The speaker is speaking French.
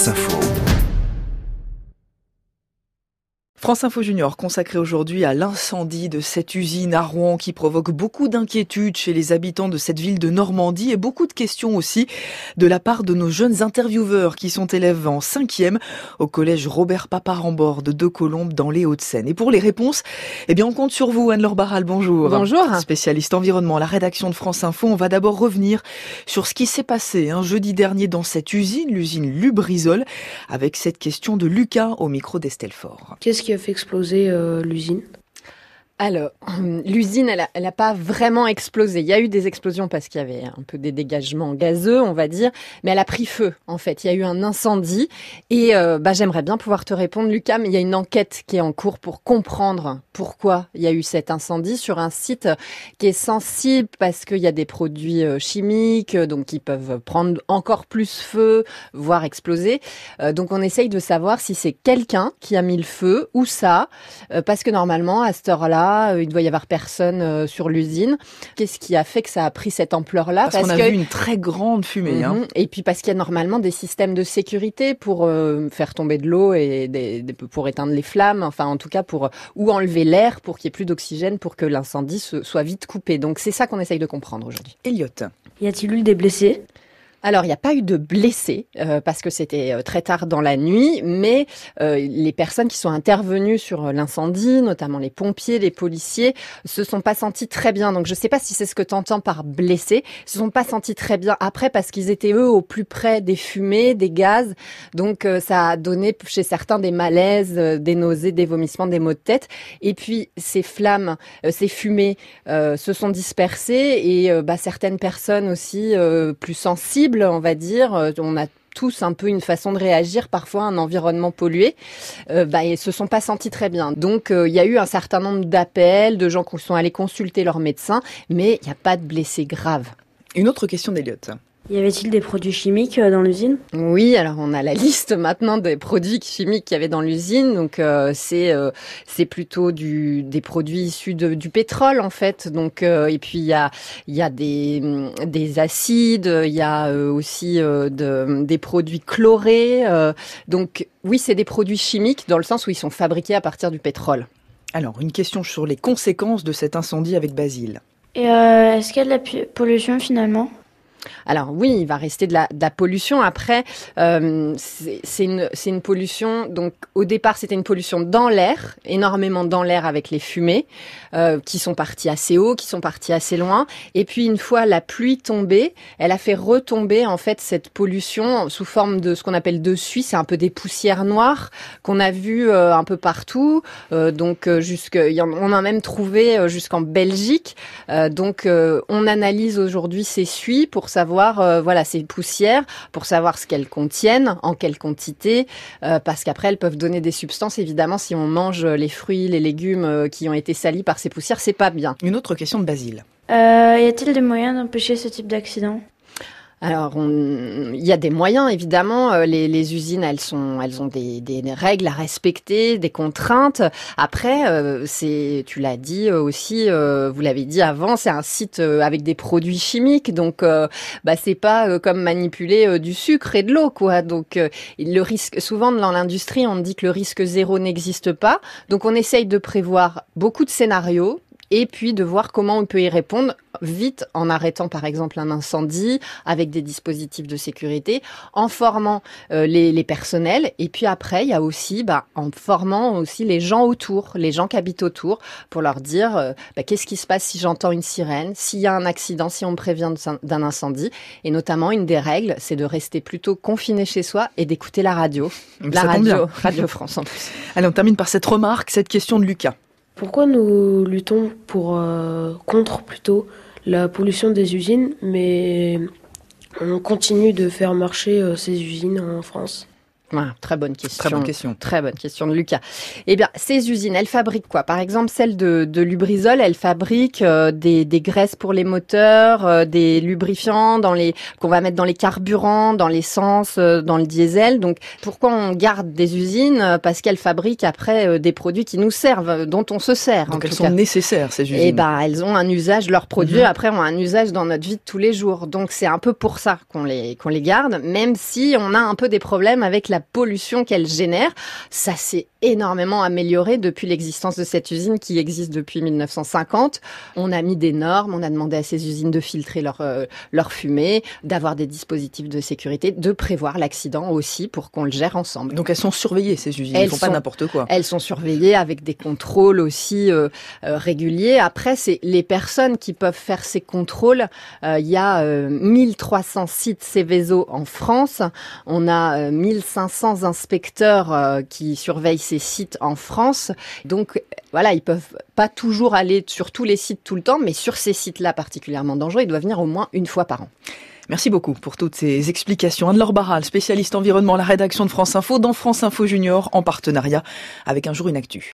France Info. France Info Junior consacré aujourd'hui à l'incendie de cette usine à Rouen qui provoque beaucoup d'inquiétudes chez les habitants de cette ville de Normandie et beaucoup de questions aussi de la part de nos jeunes intervieweurs qui sont élèves en 5e au collège Robert Paparambord de Deux-Colombes dans les Hauts-de-Seine. Et pour les réponses, on compte sur vous, Anne-Laure Barral, bonjour. Bonjour. Spécialiste environnement à la rédaction de France Info, on va d'abord revenir sur ce qui s'est passé jeudi dernier dans cette usine, l'usine Lubrizol, avec cette question de Lucas au micro d'Estelle Faure. Qu'est-ce qui a fait exploser l'usine ? Alors, l'usine, elle a pas vraiment explosé. Il y a eu des explosions parce qu'il y avait un peu des dégagements gazeux, on va dire, mais elle a pris feu, en fait. Il y a eu un incendie et j'aimerais bien pouvoir te répondre, Lucas, mais il y a une enquête qui est en cours pour comprendre pourquoi il y a eu cet incendie sur un site qui est sensible parce qu'il y a des produits chimiques, donc qui peuvent prendre encore plus feu, voire exploser. Donc on essaye de savoir si c'est quelqu'un qui a mis le feu ou ça, parce que normalement, à cette heure-là, il doit y avoir personne sur l'usine. Qu'est-ce qui a fait que ça a pris cette ampleur-là ? Parce qu'on a vu une très grande fumée. Et puis parce qu'il y a normalement des systèmes de sécurité pour faire tomber de l'eau et pour éteindre les flammes, enfin en tout cas ou enlever l'air pour qu'il n'y ait plus d'oxygène pour que l'incendie soit vite coupé. Donc c'est ça qu'on essaye de comprendre aujourd'hui. Elliot. Y a-t-il eu des blessés ? Alors, il n'y a pas eu de blessés parce que c'était très tard dans la nuit, mais les personnes qui sont intervenues sur l'incendie, notamment les pompiers, les policiers, se sont pas sentis très bien. Donc, je sais pas si c'est ce que tu entends par blessés. Se sont pas sentis très bien après parce qu'ils étaient eux au plus près des fumées, des gaz. Donc, ça a donné chez certains des malaises, des nausées, des vomissements, des maux de tête. Et puis, ces flammes, ces fumées se sont dispersées et certaines personnes aussi plus sensibles, on va dire, on a tous un peu une façon de réagir parfois à un environnement pollué, ils se sont pas sentis très bien. Donc il y a eu un certain nombre d'appels, de gens qui sont allés consulter leur médecin, mais il n'y a pas de blessés graves. Une autre question d'Elliot. Y avait-il des produits chimiques dans l'usine ? Oui, alors on a la liste maintenant des produits chimiques qu'il y avait dans l'usine. Donc c'est plutôt des produits issus du pétrole en fait. Donc et puis il y a des acides, il y a aussi des produits chlorés. Donc oui, c'est des produits chimiques dans le sens où ils sont fabriqués à partir du pétrole. Alors une question sur les conséquences de cet incendie avec Basile. Et est-ce qu'il y a de la pollution finalement ? Alors oui, il va rester de la pollution. Après, c'est une pollution. Donc au départ, c'était une pollution dans l'air, énormément dans l'air avec les fumées qui sont parties assez haut, qui sont parties assez loin. Et puis une fois la pluie tombée, elle a fait retomber en fait cette pollution sous forme de ce qu'on appelle de suie. C'est un peu des poussières noires qu'on a vues un peu partout. On en a même trouvé jusqu'en Belgique. On analyse aujourd'hui ces suies pour savoir ces poussières, pour savoir ce qu'elles contiennent, en quelle quantité, parce qu'après elles peuvent donner des substances. Évidemment, si on mange les fruits, les légumes qui ont été salis par ces poussières, c'est pas bien. Une autre question de Basile. Y a-t-il des moyens d'empêcher ce type d'accident ? Alors, il y a des moyens, évidemment. Les usines, elles ont des règles à respecter, des contraintes. Après, tu l'as dit aussi, vous l'avez dit avant, c'est un site avec des produits chimiques. Donc, c'est pas comme manipuler du sucre et de l'eau, quoi. Donc, le risque, souvent dans l'industrie, on dit que le risque zéro n'existe pas. Donc, on essaye de prévoir beaucoup de scénarios. Et puis de voir comment on peut y répondre vite en arrêtant par exemple un incendie avec des dispositifs de sécurité, en formant les personnels et puis après il y a aussi en formant aussi les gens autour, les gens qui habitent autour pour leur dire qu'est-ce qui se passe si j'entends une sirène, s'il y a un accident, si on me prévient d'un incendie. Et notamment une des règles, c'est de rester plutôt confiné chez soi et d'écouter la radio. Radio France en plus. Allez, on termine par cette remarque, cette question de Lucas. Pourquoi nous luttons contre plutôt la pollution des usines, mais on continue de faire marcher ces usines en France ? Très bonne question. Très bonne question. Très bonne question de Lucas. Eh bien, ces usines, elles fabriquent quoi? Par exemple, celle de Lubrizol, elle fabrique des graisses pour les moteurs, des lubrifiants qu'on va mettre dans les carburants, dans l'essence, dans le diesel. Donc, pourquoi on garde des usines? Parce qu'elles fabriquent après des produits qui nous servent, dont on se sert. Donc, elles sont nécessaires, ces usines. Eh ben, elles ont un usage, leurs produits après ont un usage dans notre vie de tous les jours. Donc, c'est un peu pour ça qu'on les garde, même si on a un peu des problèmes avec la pollution qu'elle génère. Ça s'est énormément amélioré depuis l'existence de cette usine qui existe depuis 1950. On a mis des normes, on a demandé à ces usines de filtrer leur fumée, d'avoir des dispositifs de sécurité, de prévoir l'accident aussi pour qu'on le gère ensemble. Donc elles sont surveillées, ces usines, elles ne font pas n'importe quoi. Elles sont surveillées avec des contrôles aussi réguliers. Après, c'est les personnes qui peuvent faire ces contrôles. Il y a 1300 sites Seveso en France. On a 1500 inspecteurs qui surveillent ces sites en France. Donc voilà, ils peuvent pas toujours aller sur tous les sites tout le temps, mais sur ces sites-là particulièrement dangereux, ils doivent venir au moins une fois par an. Merci beaucoup pour toutes ces explications. Anne-Laure Barral, spécialiste environnement à la rédaction de France Info, dans France Info Junior, en partenariat avec Un Jour Une Actu.